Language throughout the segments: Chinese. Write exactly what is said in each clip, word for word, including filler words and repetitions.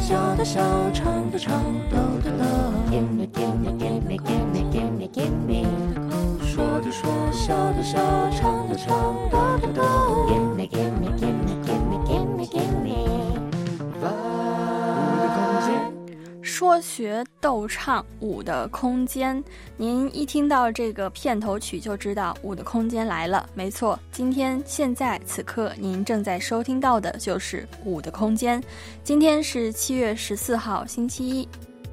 笑的笑，唱的唱，抖的抖。Give me, give me, give me, give me, give me, give me。说的说，笑的笑，唱的唱，抖的抖。Give me, give me, give me, give me, give me, give me。我的空间。 说学逗唱舞的空间，您一听到这个片头曲就知道舞的空间来了。没错，今天现在此刻您正在收听到的就是舞的空间。今天是七月十四号星期一。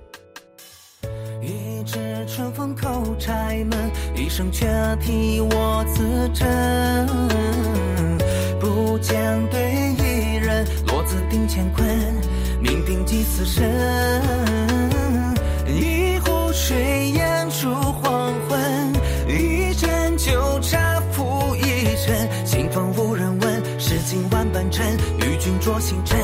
一支春风口柴门，一声却替我自珍。不将对一人，落子定乾坤，命定几此身。一壶水烟烛黄昏，一盏酒茶付一尘。清风无人问，诗经万般尘，与君酌星辰。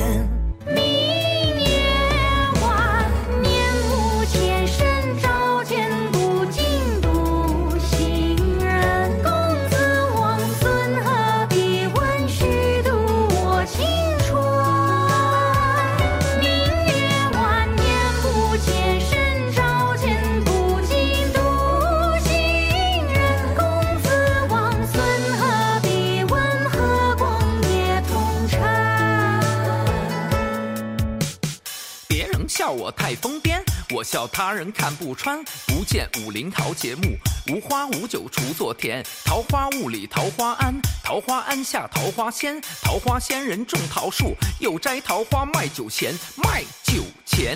笑我太疯癫，我笑他人看不穿。不见武林豪杰墓，无花无酒锄作田。桃花坞里桃花庵，桃花庵下桃花仙。桃花仙人种桃树，又摘桃花卖酒钱，卖酒钱。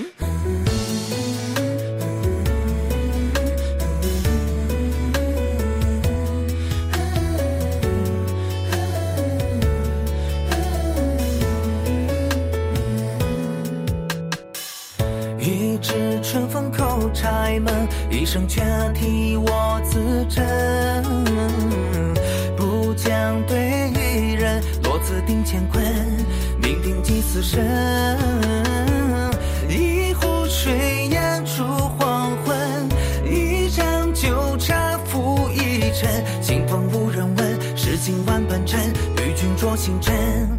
一支春风口柴门，一声却替我自珍。不将对一人，落子定乾坤，命定几此身。一壶水烟烛黄昏，一盏酒茶付一尘。清风无人问，诗经万般尘，与君酌星辰。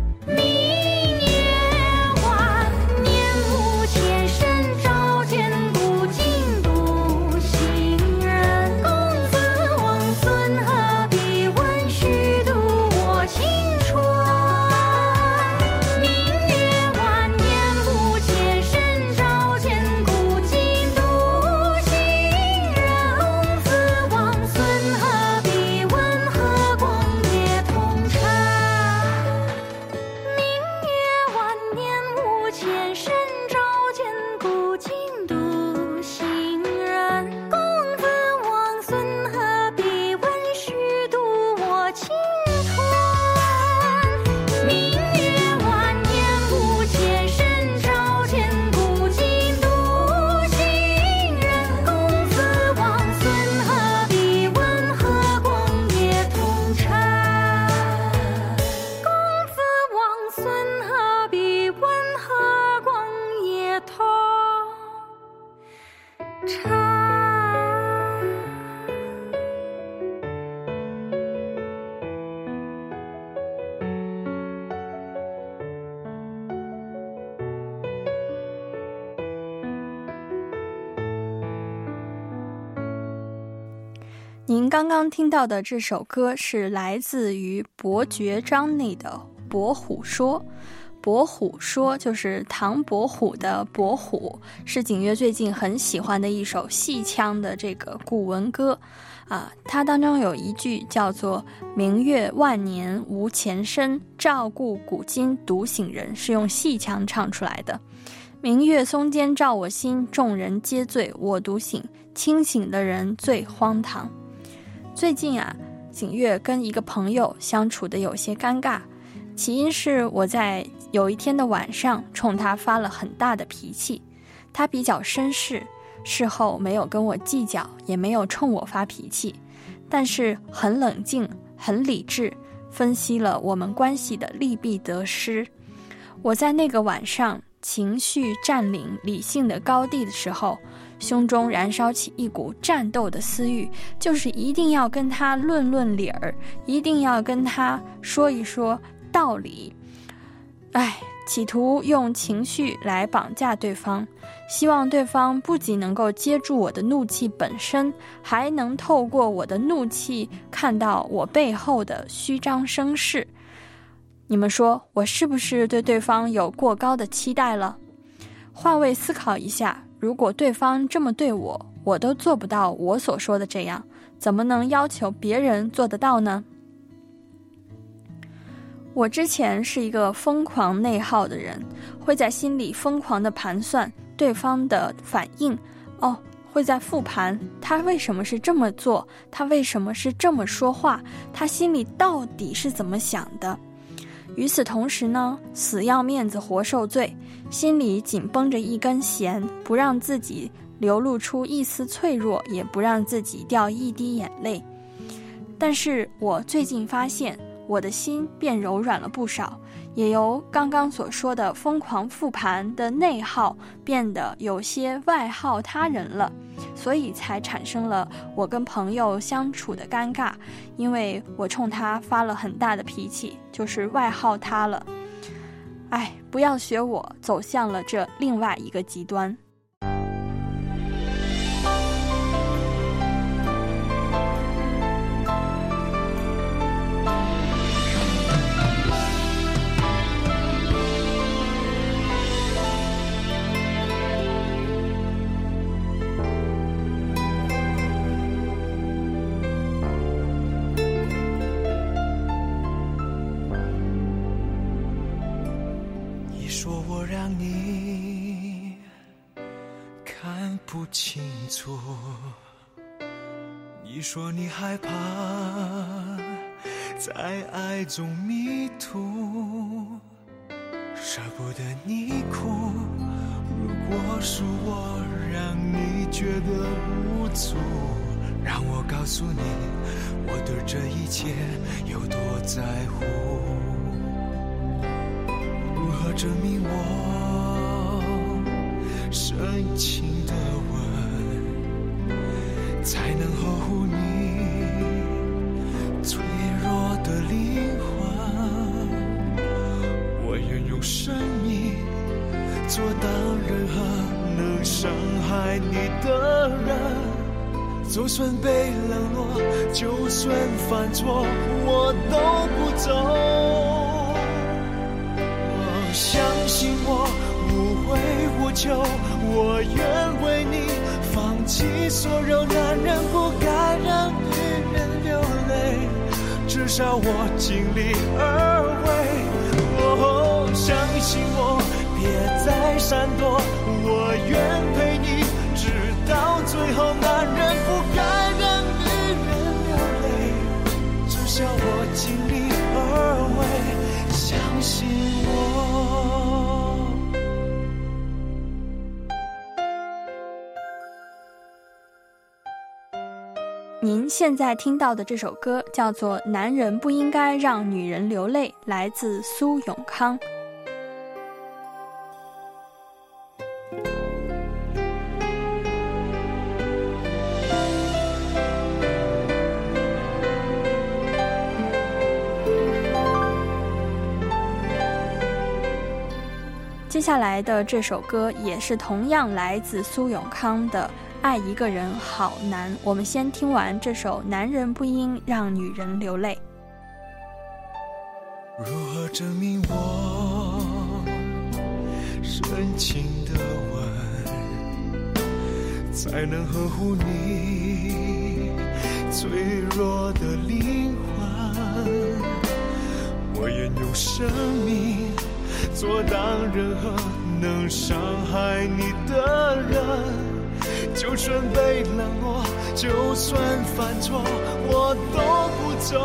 您刚刚听到的这首歌是来自于伯爵章内的《伯虎说》。伯虎说就是唐伯虎的伯虎，是景岳最近很喜欢的一首戏腔的这个古文歌啊。它当中有一句叫做明月万年无前身，照顾古今独醒人，是用戏腔唱出来的。明月松间照我心，众人皆醉我独醒，清醒的人最荒唐。最近啊，景岳跟一个朋友相处的有些尴尬，起因是我在有一天的晚上冲他发了很大的脾气，他比较绅士，事后没有跟我计较，也没有冲我发脾气，但是很冷静很理智，分析了我们关系的利弊得失。我在那个晚上情绪占领理性的高地的时候，胸中燃烧起一股战斗的私欲，就是一定要跟他论论理儿，一定要跟他说一说道理。 唉，企图用情绪来绑架对方，希望对方不仅能够接住我的怒气本身，还能透过我的怒气看到我背后的虚张声势。你们说我是不是对对方有过高的期待了？换位思考一下，如果对方这么对我，我都做不到我所说的这样，怎么能要求别人做得到呢？我之前是一个疯狂内耗的人，会在心里疯狂地盘算对方的反应，哦，会在复盘他为什么是这么做，他为什么是这么说话，他心里到底是怎么想的。与此同时呢，死要面子活受罪，心里紧绷着一根弦，不让自己流露出一丝脆弱，也不让自己掉一滴眼泪。但是我最近发现，我的心变柔软了不少，也由刚刚所说的疯狂复盘的内耗，变得有些外耗他人了，所以才产生了我跟朋友相处的尴尬，因为我冲他发了很大的脾气，就是外耗他了。哎，不要学我走向了这另外一个极端。 不清楚，你说你害怕在爱中迷途，舍不得你哭。如果是我让你觉得无助，让我告诉你我对这一切有多在乎。如何证明我深情的吻才能呵护你脆弱的灵魂？我愿用生命做当任何能伤害你的人，就算被冷落，就算犯错，我都不走。相信我无悔无求，我愿为你放弃所有，男人不该让女人流泪，至少我尽力而为。哦，相信我，别再闪躲，我愿陪你直到最后，男人不该让女人流泪，至少我尽力而为。相信我。 您现在听到的这首歌叫做《男人不应该让女人流泪》，来自苏永康。接下来的这首歌也是同样来自苏永康的爱一个人好难，我们先听完这首《男人不应让女人流泪》。 如何证明我深情的吻才能呵护你脆弱的灵魂？我愿用生命做当任何能伤害你的人，就算被冷落，就算犯错，我都不走。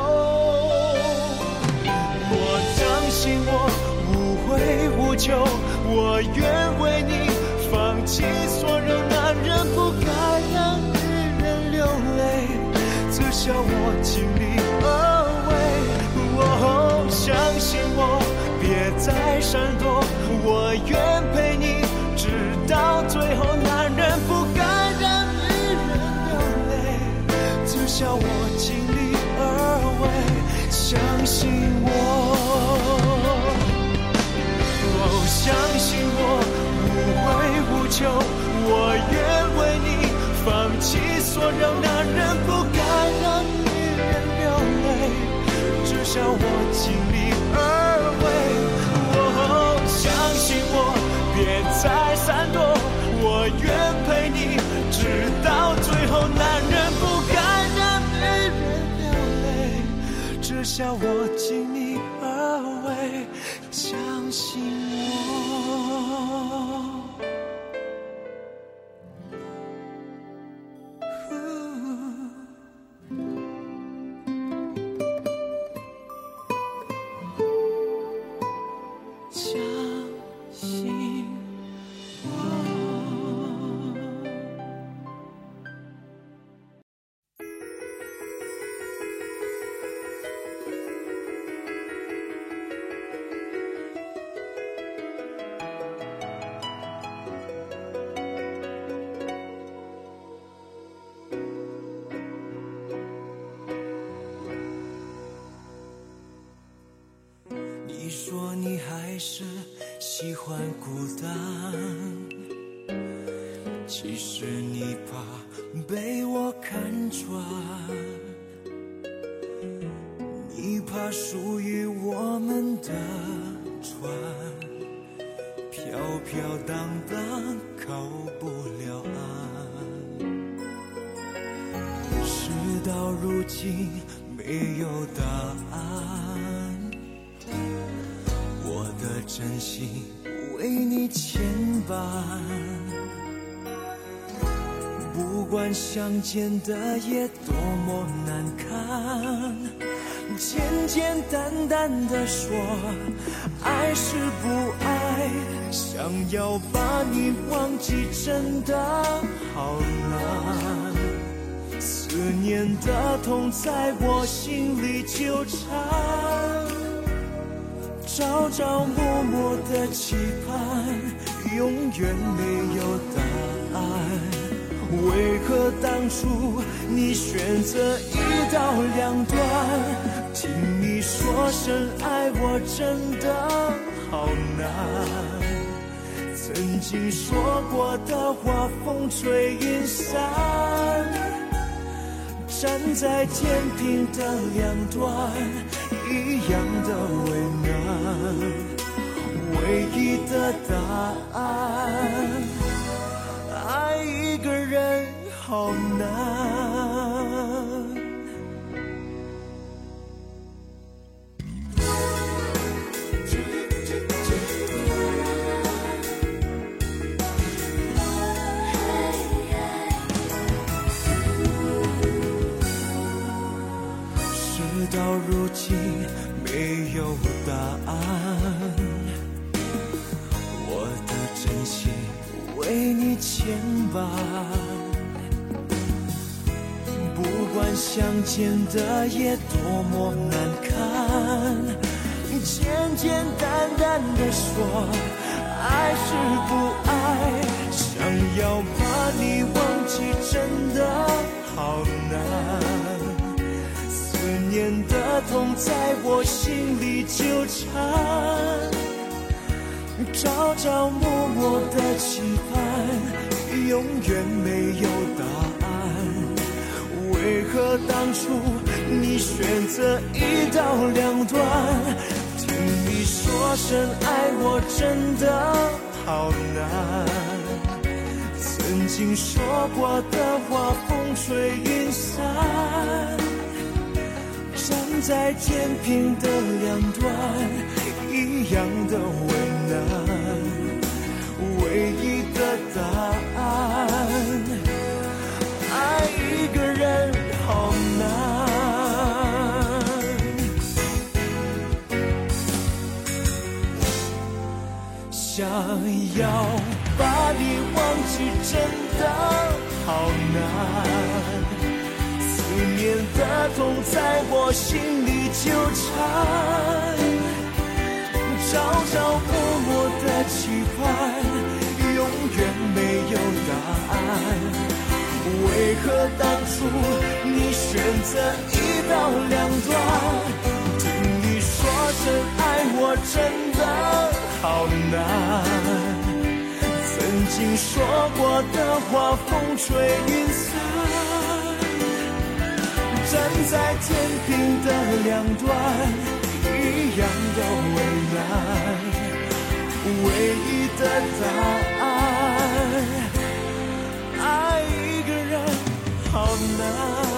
我相信我无悔无求，我愿为你放弃所有，男人不该让女人流泪，至少我尽力而为。哦，相信我，别再闪躲，我愿陪你直到最后，男人不该让女人流泪，至少我尽力而为。相信我， 我让男人不该让女人流泪，至少我尽力而为。哦，相信我，别再闪躲，我愿陪你直到最后。男人不该让女人流泪，至少我尽力而为。相信我。你说你还是喜欢孤单，其实你怕被我看穿，你怕属于我们的船飘飘荡荡靠不了岸，事到如今没有答案，我的真心为你牵绊，不管相见的夜多么难看，简简单单的说爱是不爱，想要把你忘记真的好难，思念的痛在我心里纠缠，朝朝暮暮的期盼永远没有答案，为何当初你选择一刀两断，听你说声爱我真的好难，曾经说过的话风吹云散，站在天平的两端一样的为难，唯一的答案，爱一个人好难。事到如今没有答案，我的真心为你牵绊，不管相见的夜多么难看，简简单单的说爱是不爱，想要把你忘记真的好难，思念的痛在我心里纠缠，朝朝暮暮的期盼永远没有答案，为何当初你选择一刀两断，听你说声爱我真的好难，曾经说过的话风吹云散，站在天平的两端一样的为难，唯一的答案，爱一个人好难，想要把你忘记真的好难，思念的痛在我心里纠缠，朝朝暮暮的期盼永远没有答案，为何当初你选择一刀两断，听你说声爱我真的好难，曾经经说过的话风吹云散，站在天平的两端，一样的为难，唯一的答案，爱一个人好难。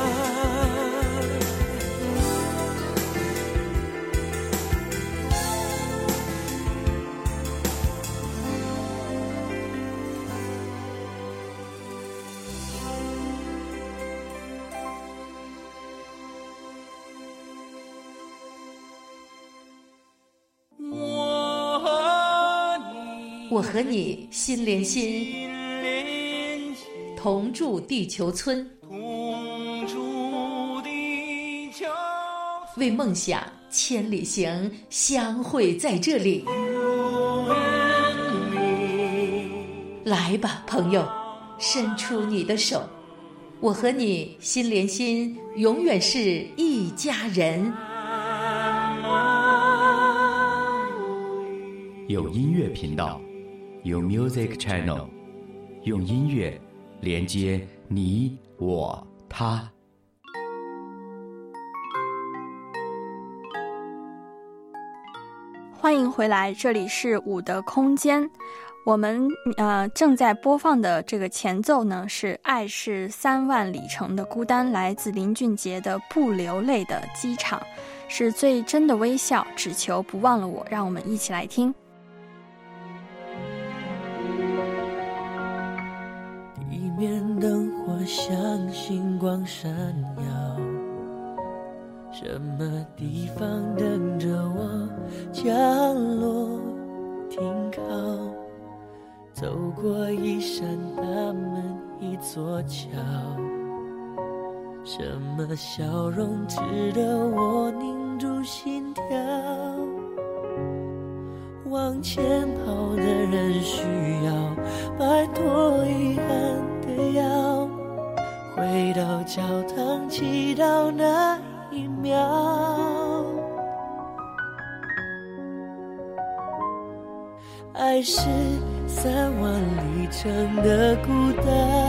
我和你心连心，同住地球村，为梦想千里行，相会在这里。来吧，朋友，伸出你的手，我和你心连心，永远是一家人。 有音乐频道，有 Music Channel， 用音乐连接你我他。 欢迎回来，这里是五的空间。我们呃正在播放的这个前奏呢，是《爱是三万里程的孤单》，来自林俊杰的《不流泪的机场》，是最真的微笑，只求不忘了我。让我们一起来听。 地面灯火像星光闪耀，什么地方等着我降落停靠？走过一扇大门，一座桥，什么笑容值得我凝住心跳？往前跑的人需要摆脱遗憾的腰，回到教堂祈祷那一秒。爱是三万里程的孤单，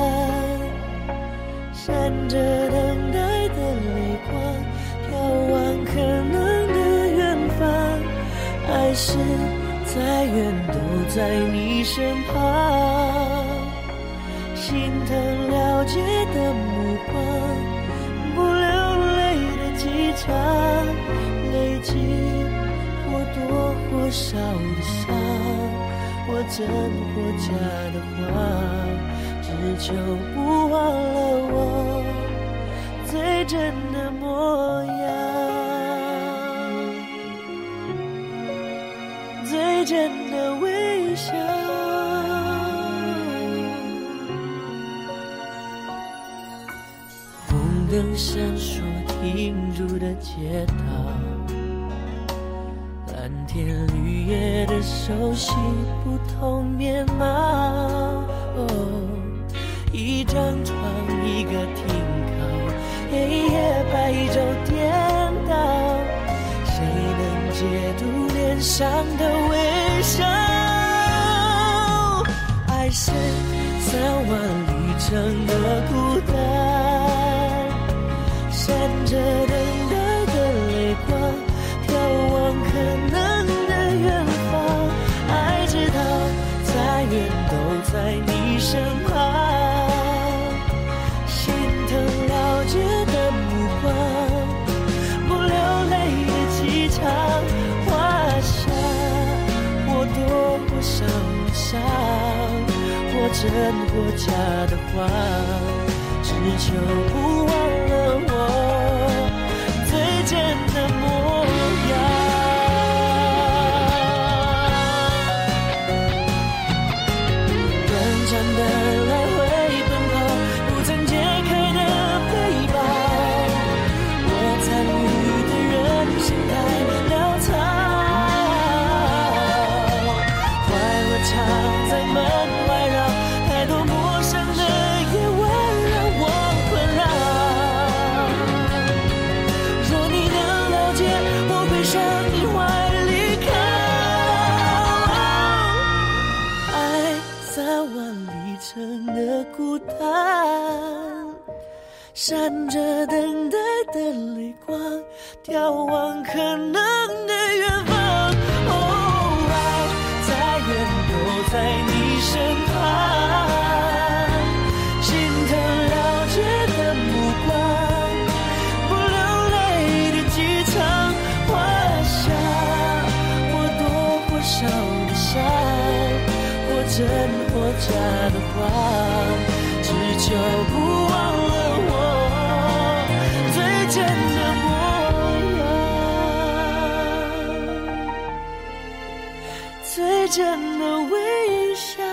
闪着等待的泪光，眺望可能的远方。爱是再远都在你身旁，心疼了解的目光，不流泪的机场，累积或多或少的伤，或真或假的话，只求不忘了我最真的模样，最真的微笑。红灯闪烁停住的街道，蓝天绿叶的熟悉不同面貌。哦，一张床一个停靠，黑夜白昼颠倒，谁能解读脸上的微笑？爱是三万里程的孤单，闪着等待的泪光，眺望可能的远方。爱知道再远都在你身旁，心疼了解的目光，不流泪的机场，画下或多或少的伤，或真或假的话，只求不忘了我最真的模样。短暂的来回奔跑，不曾解开的背包，我参与的人生太潦草，快乐常在门外绕，太多陌生的夜晚让我困扰。 闪着等待的泪光，眺望可能的远方。哦，爱在远都在你身旁，心疼了解的目光，不流泪的几场花香，或多或少的伤，或真或假的谎，只求不忘了我最真的模样，最真的微笑。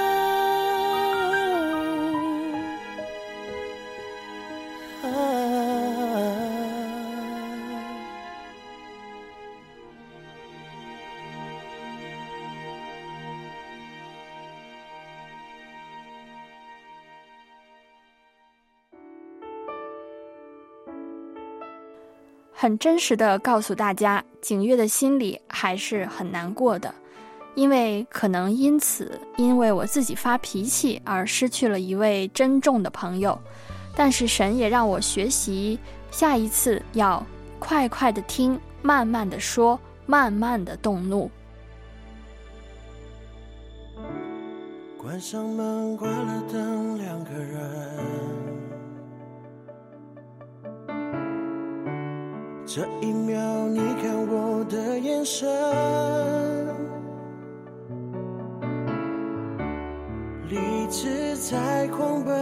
很真实的告诉大家，景月的心里还是很难过的，因为可能因此因为我自己发脾气而失去了一位珍重的朋友。但是神也让我学习，下一次要快快的听，慢慢的说，慢慢的动怒。 关上门，关了灯，两个人，这一秒你看我的眼神，理智在狂奔，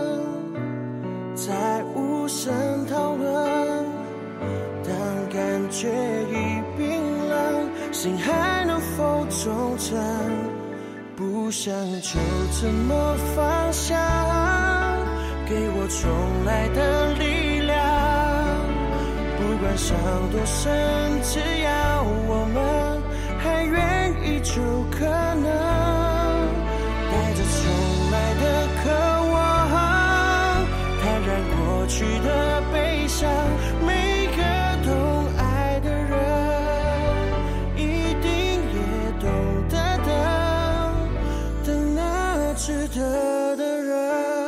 在无声讨论，当感觉已冰冷，心还能否忠诚？不想就这么放下，给我重来的力量，不管伤多深，只要我们还愿意就可能，带着重来的渴望，坦然过去的悲伤，每个懂爱的人一定也懂得等，等那值得的人。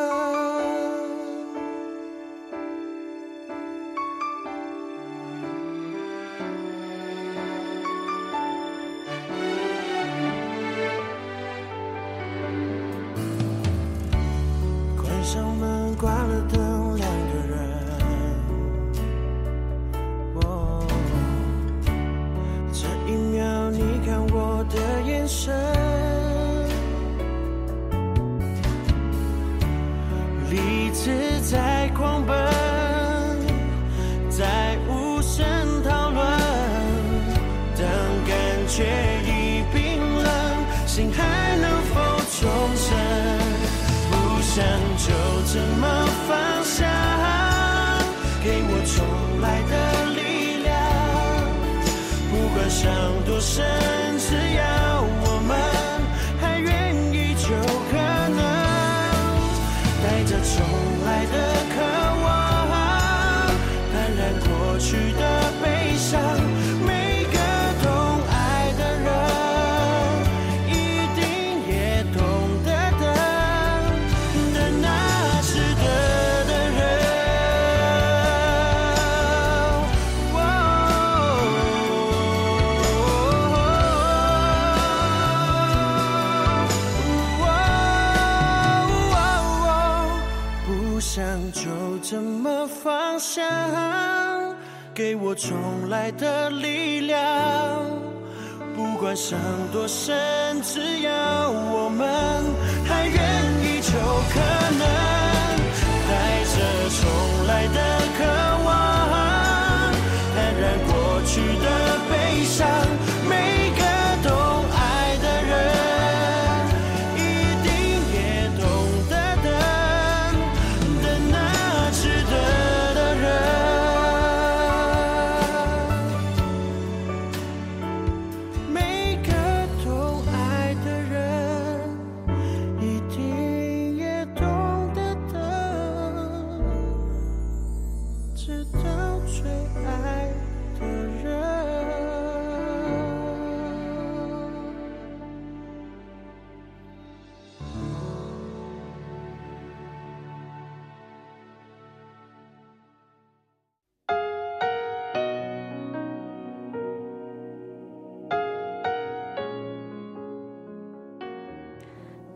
上门关了灯，两个人，哦，这一秒你看我的眼神，理智在狂奔，在无声讨论，当感觉已冰冷，心还能否重生？想就这么放下，给我重来的力量，不管伤多深，只要我们还愿意就可能，带着重来的渴望，坦然过去的悲伤，每个懂爱的人一定也懂得就这么放下，给我重来的力量，不管伤多深，只要我们还愿意就可能，带着重来的渴望，坦然过去的悲伤，每个懂爱的人一定也懂得等，等那值得的人。每个懂爱的人一定也懂得等，直到最爱的人。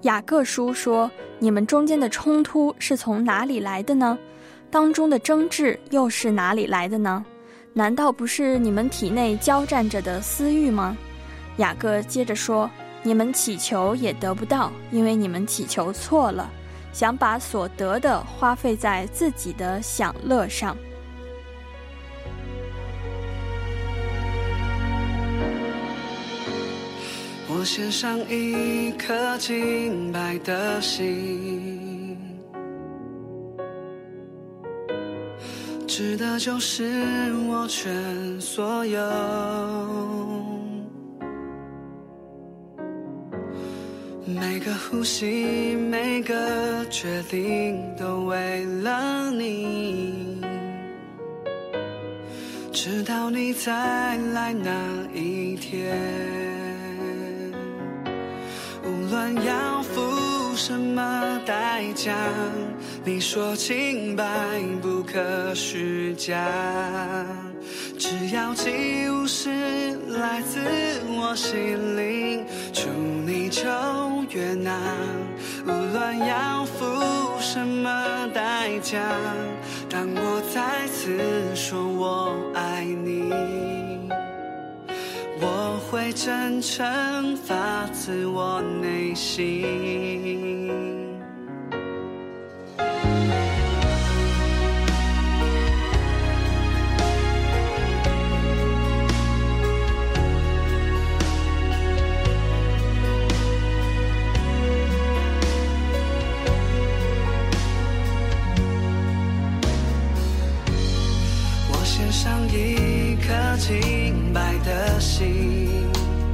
雅各书说，你们中间的冲突是从哪里来的呢？当中的争执又是哪里来的呢？难道不是你们体内交战着的私欲吗？雅各接着说，你们祈求也得不到，因为你们祈求错了，想把所得的花费在自己的享乐上。 我献上一颗敬拜的心，值得就是我全所有，每个呼吸，每个决定，都为了你，直到你再来那一天。无论要付什么代价，你说清白不可虚假，只要祭物是来自我心灵，求你就悦纳。无论要付什么代价，当我再次说我爱你，我会真诚发自我内心。我献上一颗敬拜的心，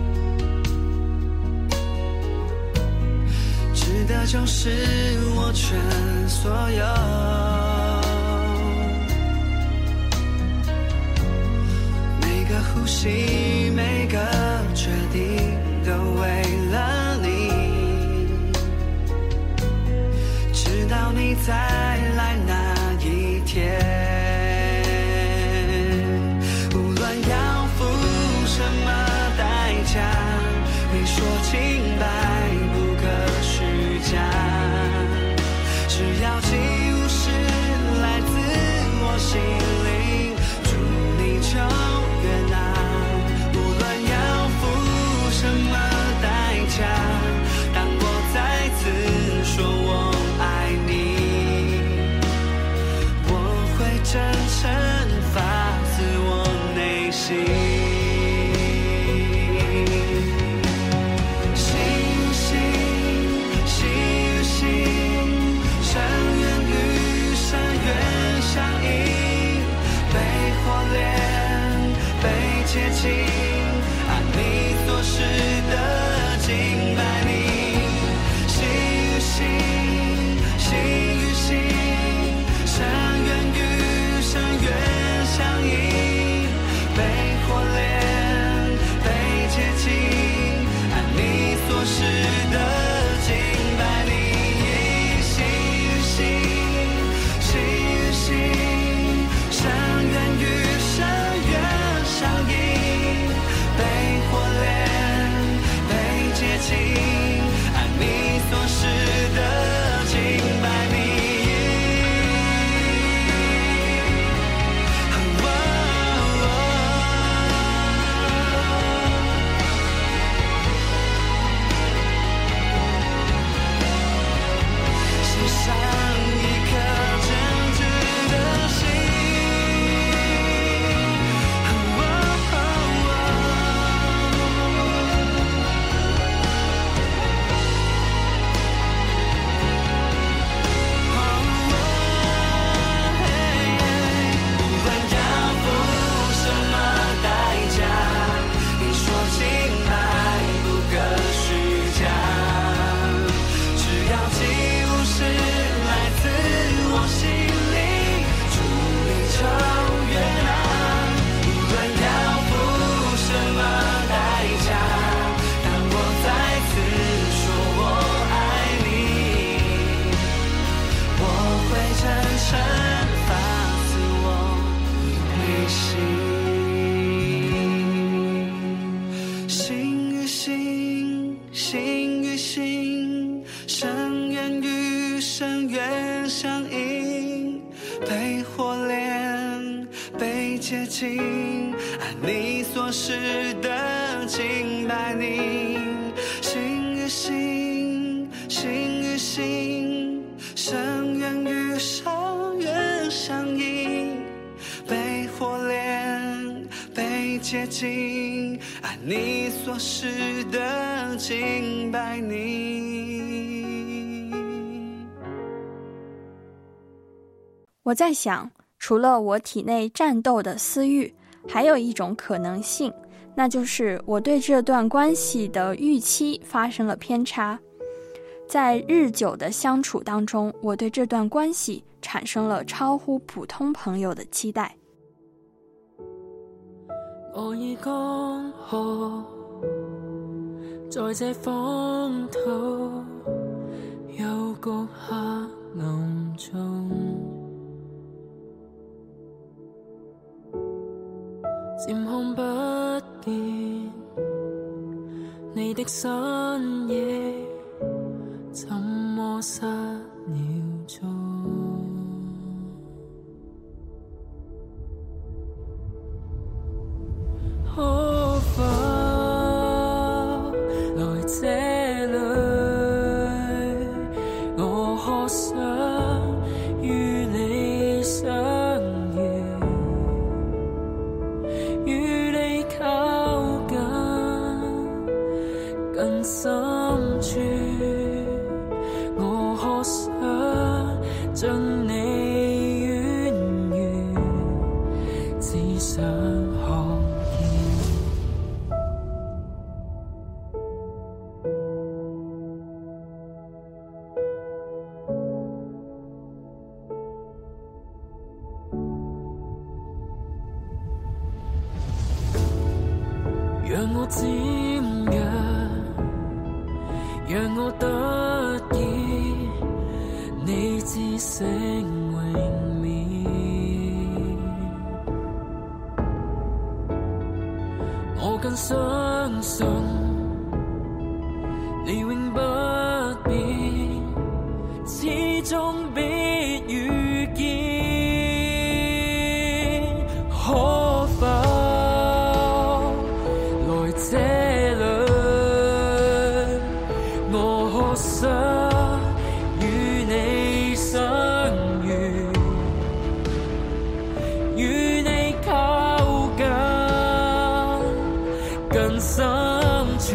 值得就是我全所有，每个呼吸，每个决定，都为了你，直到你再来那一天。你说清白不可虚假，只要祭物是来自我心灵，祝你就悦纳。无论要付什么代价，当我再次说我爱你，我会真诚发自我内心。 情，按你所示的敬拜你。心与心，心与心，深渊与伤越相依，被火炼，被洁净，按你所示的敬拜你。 我在想，除了我体内战斗的私欲，还有一种可能性，那就是我对这段关系的预期发生了偏差。在日久的相处当中，我对这段关系产生了超乎普通朋友的期待。 我已剛好在這荒土幽谷黑暗中，漸看不見你的身影，怎麼失了蹤？可否來這裏？我渴想與你相遇，與你靠近更深處。我渴想將你遠遠，只想看。讓我瞻仰，讓我得見你至聖榮面，我更相信你永不變，始終必遇見。可否這裏，我渴想與你相遇，與你靠近更深處。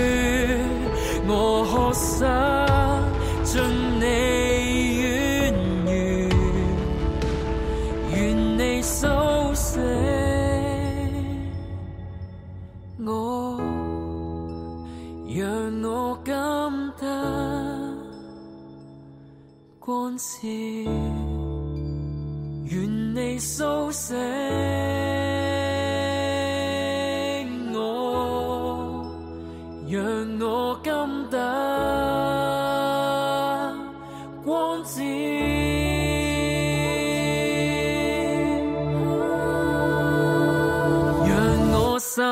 我渴想將你遠遠，願你蘇醒。我讓我感得光照，願你蘇醒。我讓我感得光照。讓我心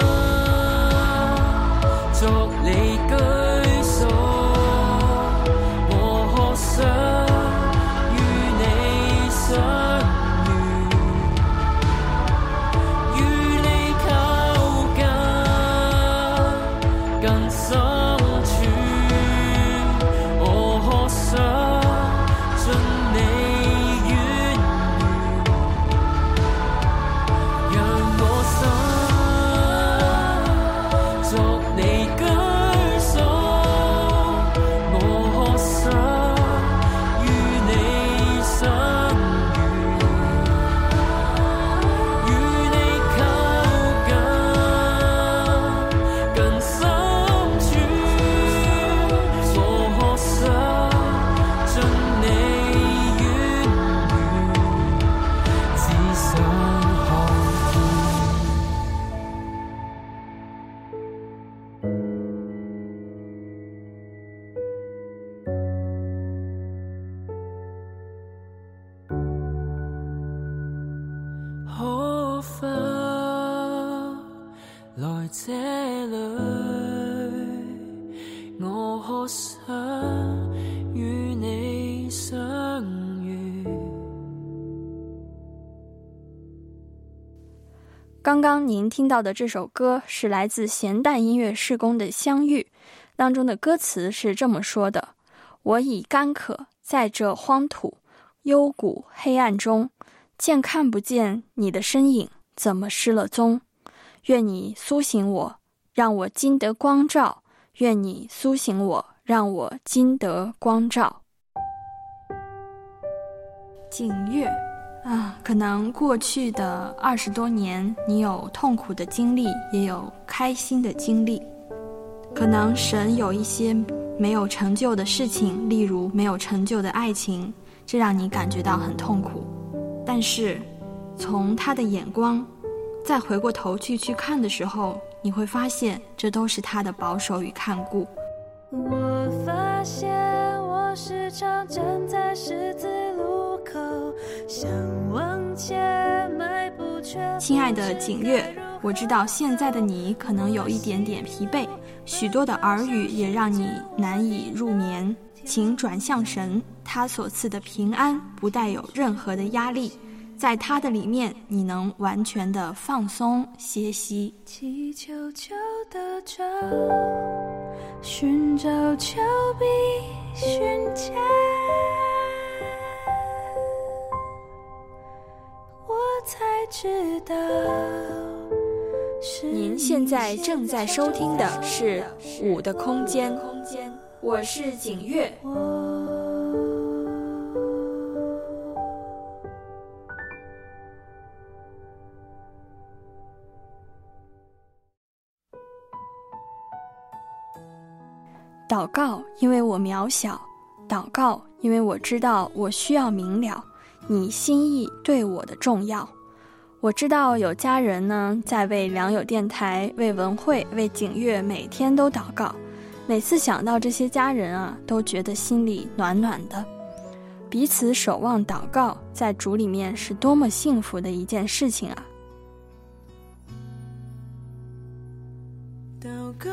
作你居所，我渴想與你相遇，與你靠近更深處。我渴想將你遠遠，讓我心作你居所，我渴想與你相遇，與你靠近更深處。我渴想將你遠遠，只想看可否來這裏？我渴想與你相遇。 刚刚您听到的这首歌是来自咸淡音乐事工的《相遇》，当中的歌词是这么说的：我已干渴在这荒土幽谷黑暗中，见看不见你的身影，怎么失了踪？愿你苏醒我，让我今得光照，愿你苏醒我，让我今得光照。景月啊，可能过去的二十多年，你有痛苦的经历，也有开心的经历。可能神有一些没有成就的事情，例如没有成就的爱情，这让你感觉到很痛苦。但是，从他的眼光，再回过头去去看的时候，你会发现，这都是他的保守与看顾。 我发现我时常站在十字路口，想往前迈步却。 亲爱的景月，我知道现在的你可能有一点点疲惫，许多的耳语也让你难以入眠，请转向神，他所赐的平安不带有任何的压力，在他的里面你能完全的放松歇息。 祈求求得着，寻找求必寻见，我才知道。 您现在正在收听的是五的空间，我是景月。祷告，因为我渺小；祷告，因为我知道我需要明了你心意对我的重要。我知道有家人呢，在为良友电台、为文慧、为景月每天都祷告。每次想到这些家人啊，都觉得心里暖暖的。彼此守望祷告，在主里面是多么幸福的一件事情啊！ 祷告，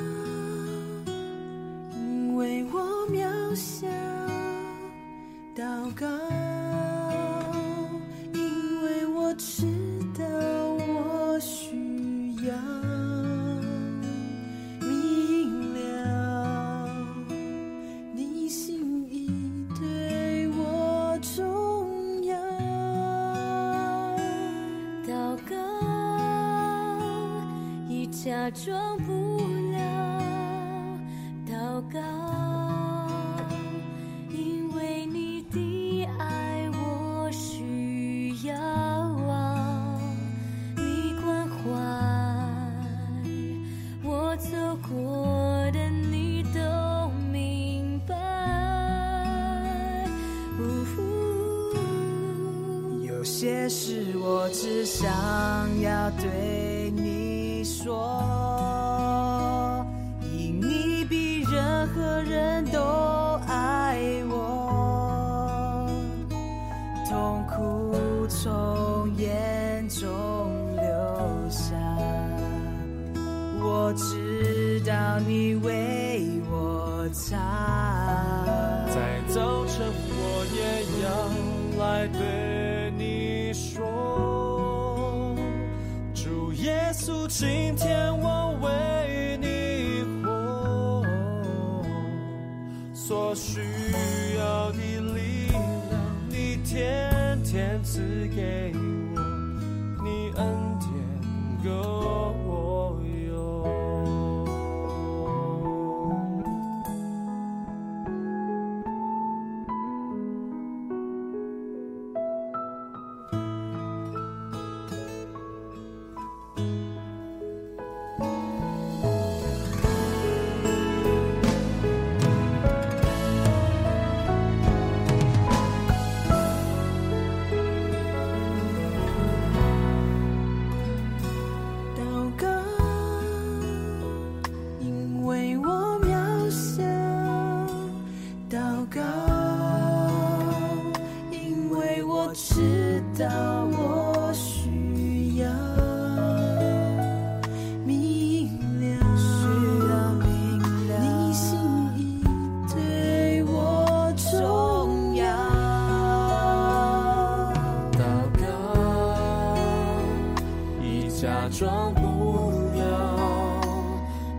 因为我渺小；祷告，因为我知道我需要明了你心意对我重要。祷告，已假装不了；祷告，因为你的爱我需要啊，你关怀我走过的你都明白。有些事我只想要对你说，因你比任何人都爱我，痛苦从眼中流下，我知道你为我擦。 在早晨我也要来对你说，主耶稣，今天我为你活，所需要的力量你天天赐给我，你恩典够我用。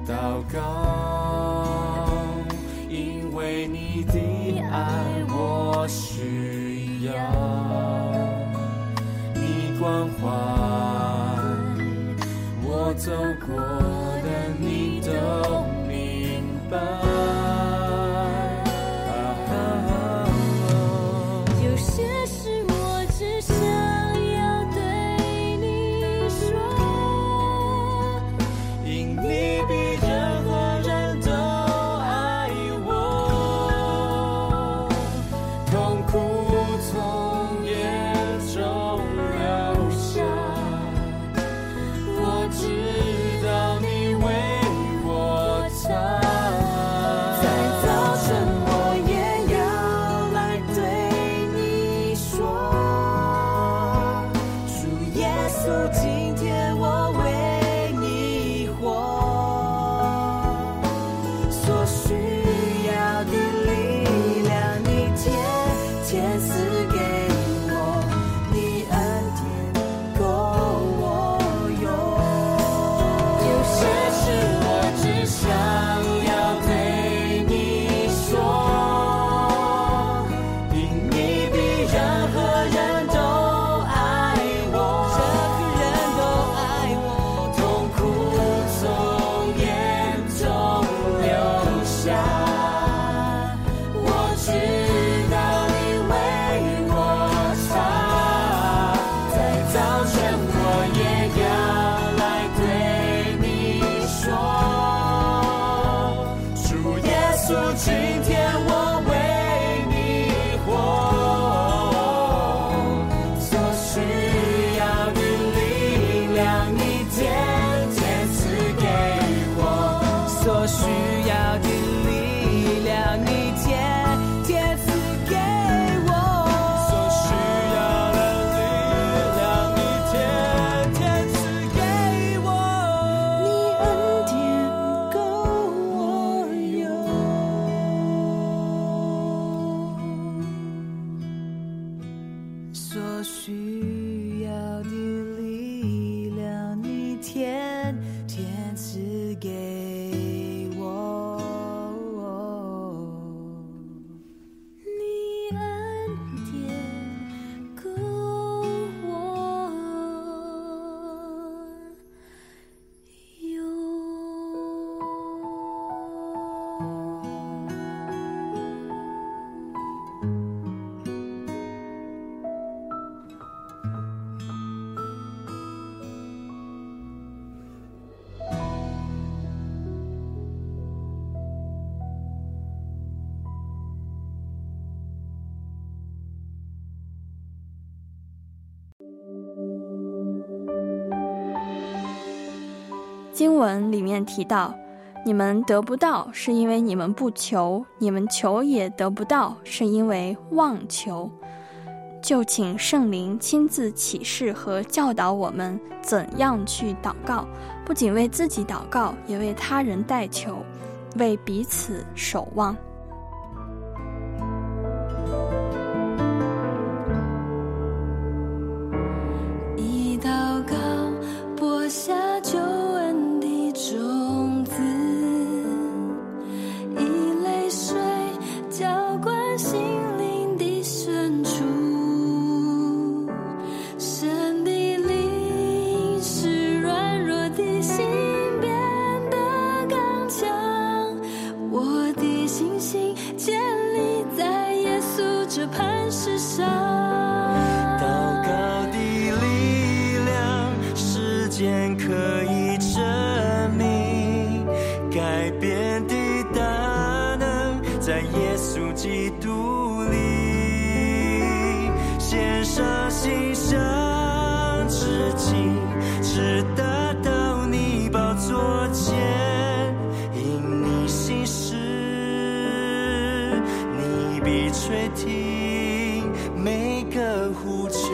祷告，因为你的爱我需要，你关怀我走过的你都明白。 有些事我只想要对你说， 因你比任何人都爱我，痛苦从眼中流下，我知道你为我擦。 在早晨我也要来对你说，主耶稣，今天我为你活，所需要的力量你天天赐给我，你恩典够我用。有些事我只想要对你说， 因你比任何人都爱我， 任何人都爱我， 痛苦从眼中流下，我知道你为我擦。在早晨我也要来对你说，主耶稣，今天我为你活，所需要的力量你天天赐给我， 所需要的力量你天天赐给我， 所需要的力量你天天赐给我， 你恩典够我用。所需要的力量你天天赐给我，你恩典够我用。 经文里面提到，你们得不到是因为你们不求，你们求也得不到是因为妄求。就请圣灵亲自启示和教导我们怎样去祷告，不仅为自己祷告，也为他人代求，为彼此守望。 一祷告播下救恩的种子，一泪水浇灌心灵的深处，神的灵使软弱的心变得刚强，我的信心建立在耶稣这磐石上。 祷告的力量，时间可以证明，改变的大能在耶稣基督里，献上心上致敬，直达到你宝座前，因你心事，你必垂听每个呼求。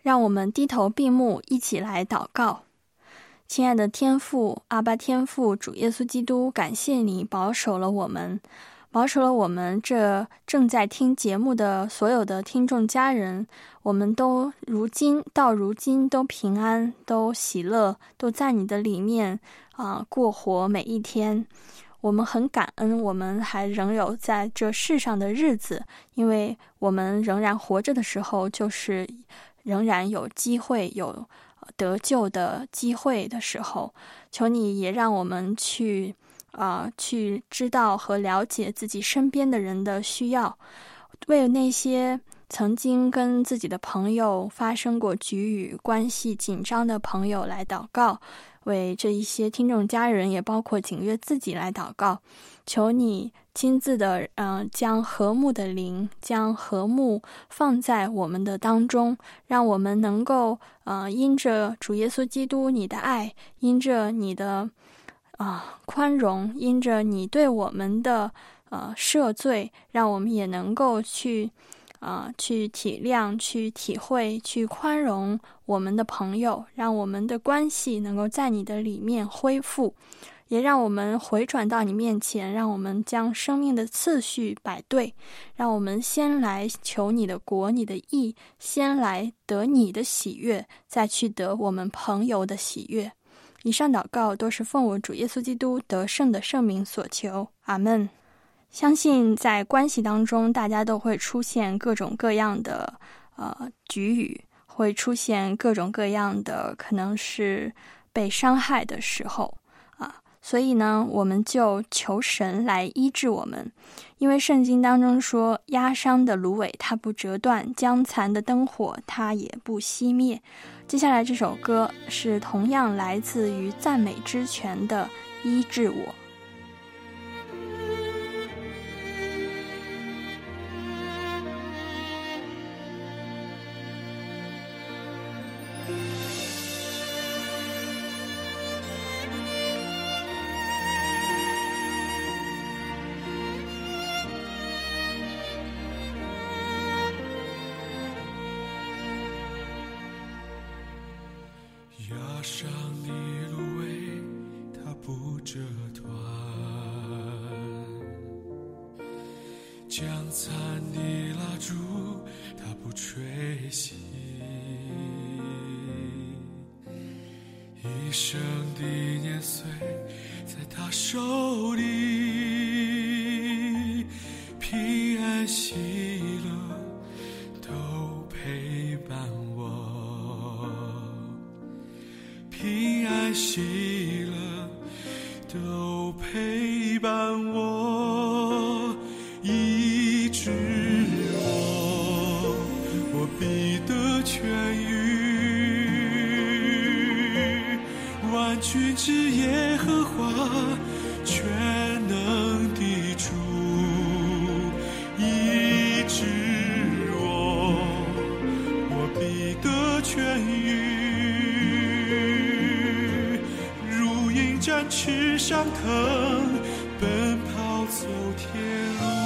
让我们低头闭目，一起来祷告。亲爱的天父，阿爸天父，主耶稣基督，感谢你保守了我们，保守了我们这正在听节目的所有的听众家人，我们都如今到如今都平安，都喜乐，都在你的里面啊、呃、过活每一天。我们很感恩，我们还仍有在这世上的日子，因为我们仍然活着的时候，就是仍然有机会有得救的机会的时候，求你也让我们去啊、呃，去知道和了解自己身边的人的需要，为那些曾经跟自己的朋友发生过局域关系紧张的朋友来祷告，为这一些听众家人也包括景月自己来祷告，求你亲自的嗯、呃，将和睦的灵，将和睦放在我们的当中，让我们能够呃，因着主耶稣基督你的爱，因着你的啊、呃、宽容，因着你对我们的呃赦罪，让我们也能够去啊、呃、去体谅，去体会，去宽容我们的朋友，让我们的关系能够在你的里面恢复。也让我们回转到你面前，让我们将生命的次序摆对，让我们先来求你的国，你的义，先来得你的喜悦，再去得我们朋友的喜悦。以上祷告都是奉我主耶稣基督得胜的圣名所求，阿们。相信在关系当中，大家都会出现各种各样的呃局域，会出现各种各样的可能是被伤害的时候。所以呢，我们就求神来医治我们，因为圣经当中说，压伤的芦苇它不折断，将残的灯火它也不熄灭。接下来这首歌是同样来自于赞美之泉的医治我。 压伤的芦苇它不折断，将残的蜡烛它不吹熄，一生的年岁在他手里，平安喜乐都陪伴我，平安喜乐都陪伴我，医治我，我必得痊愈。万军之耶和华全能的主，医治我，我必得痊愈。如鹰展翅上腾，奔跑走天路。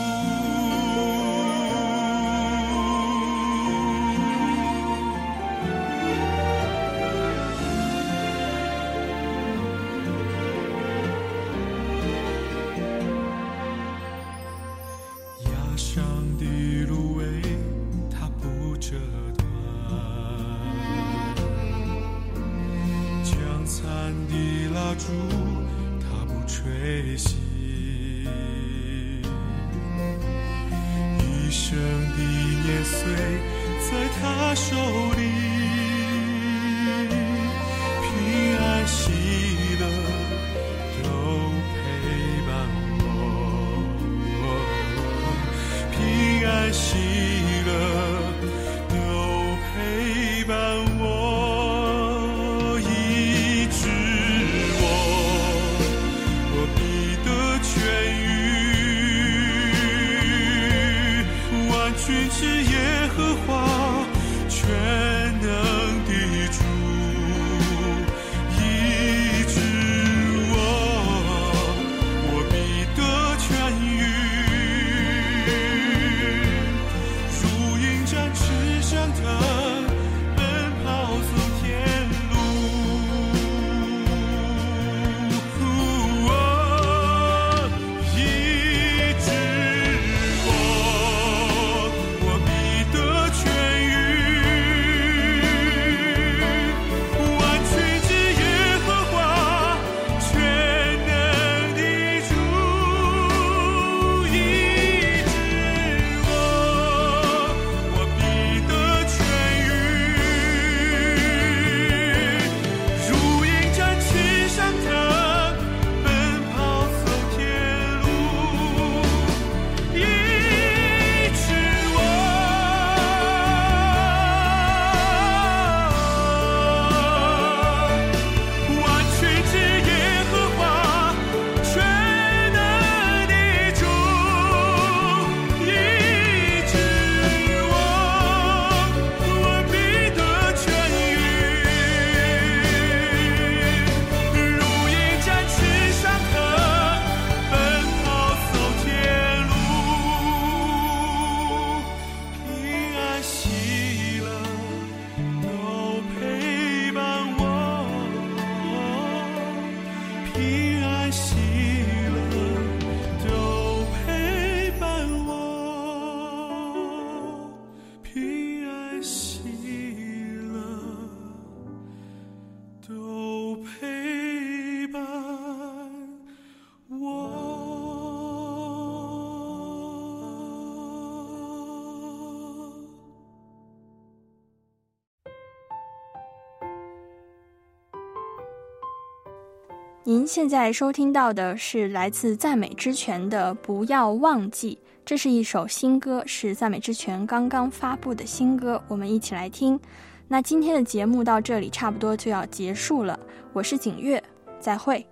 压伤的芦苇它不折断，将残的蜡烛它不吹熄，一生的年岁在他手里，平安喜乐都陪伴我，平安喜乐都陪伴我，医治我，我必得痊愈。万军之耶和华全能熄了，都陪伴我；平安熄了，都陪伴我。 您现在收听到的是来自赞美之泉的《不要忘记》，这是一首新歌，是赞美之泉刚刚发布的新歌，我们一起来听。那今天的节目到这里差不多就要结束了，我是景月，再会。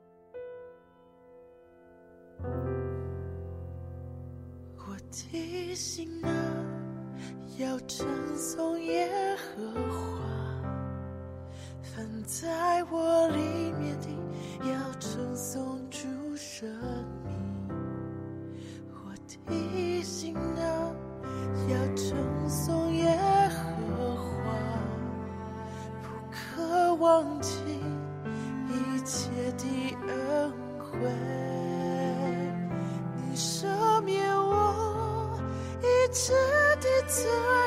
我提醒啊，要称颂耶和华，凡在我里面的要称颂主生命。我提醒啊，要称颂耶和华，不可忘记一切的恩惠。你赦免我一切的罪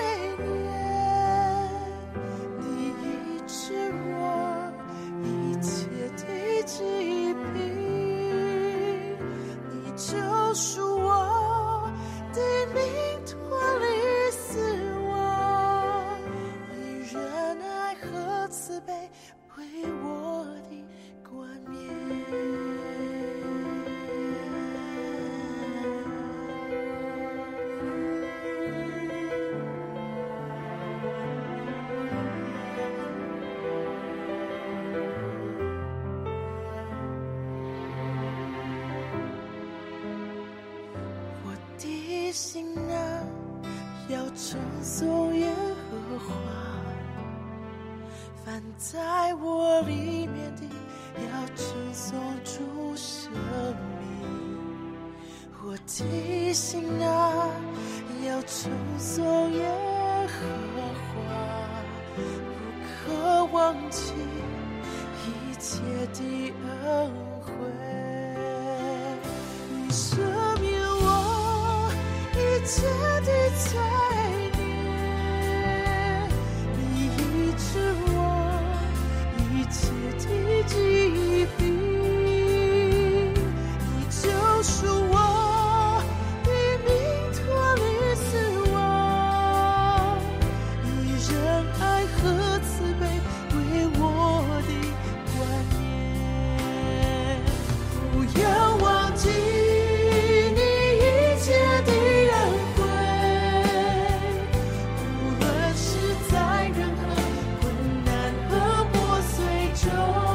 孽，你医治我一切的疾病，你救赎我的命脱离死亡，以仁爱和慈悲为我的冠冕。心啊，要称颂耶和华，凡在我里面的要称颂主生命。我提醒啊，要称颂耶和华，不可忘记一切的恩惠。你赦免我一切的罪孽，你医治我一切的疾病，你救赎我的命脱离死亡，以仁爱和慈悲为我的冠冕。不要忘记你一切的恩惠，无论是在任何困难和破碎中，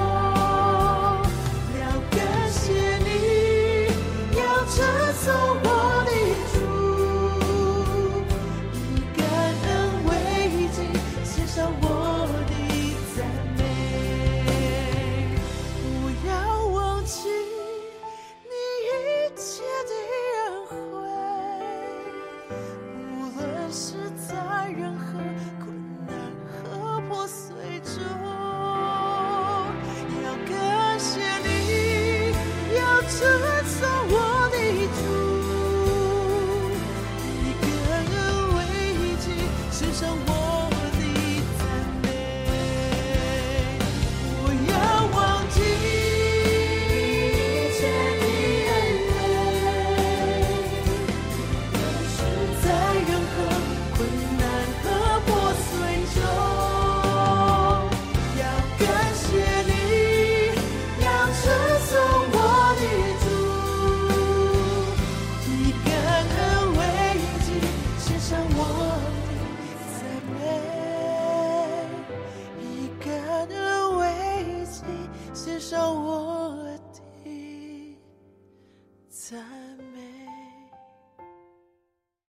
要感谢你，要称颂我的主，以感恩为祭，献上我的赞美。不要忘记你一切的恩惠，无论是在任何困难和破碎中，要感谢你，要称颂我的主，以感恩为祭，献上我的赞美。不要忘记一切的恩惠，是在任何困难和破碎中，要感谢你，要称颂我的主，以感恩为祭，献上我的赞美，以感恩为祭，献上我的赞美。